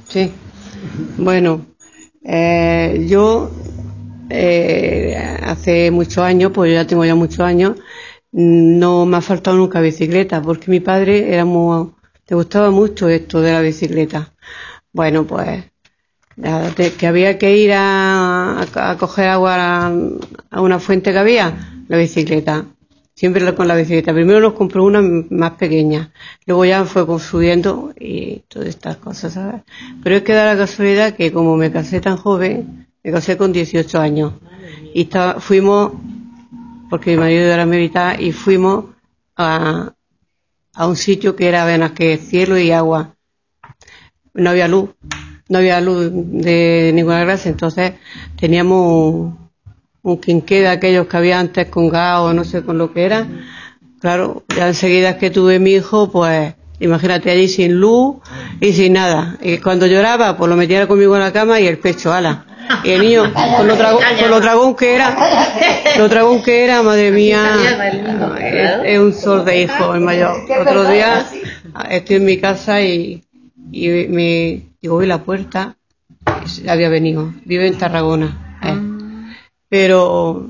Sí, bueno, yo hace muchos años, pues yo ya tengo ya muchos años, no me ha faltado nunca bicicleta, porque mi padre le gustaba mucho esto de la bicicleta. Bueno, pues nada, que había que ir a coger agua a una fuente que había, la bicicleta. Siempre con la bicicleta. Primero nos compró una más pequeña, luego ya fue construyendo y todas estas cosas, ¿sabes? Pero es que da la casualidad que como me casé tan joven, me casé con 18 años y fuimos, porque mi marido era militar, y fuimos a, a un sitio que era apenas que cielo y agua. No había luz, no había luz de ninguna clase, entonces teníamos un quinqué de aquellos que había antes con gas o no sé con lo que era. Claro, ya enseguida que tuve mi hijo, pues imagínate allí sin luz y sin nada. Y cuando lloraba, pues lo metía conmigo en la cama y el pecho, ala. Y el niño, con lo dragón que era, madre mía, es un sol de hijo el mayor. Otro día estoy en mi casa y me digo, voy a la puerta, había venido, vive en Tarragona. Pero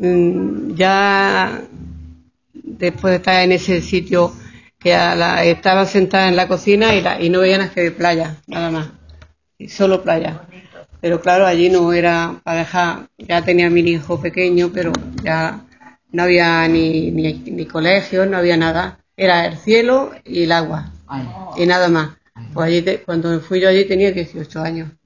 ya después de estar en ese sitio que estaba sentada en la cocina y no veía nada que playa, nada más, y solo playa. Pero claro, allí no era para dejar, ya tenía a mi hijo pequeño, pero ya no había ni colegio, no había nada. Era el cielo y el agua, y nada más. Pues allí cuando fui yo allí tenía 18 años.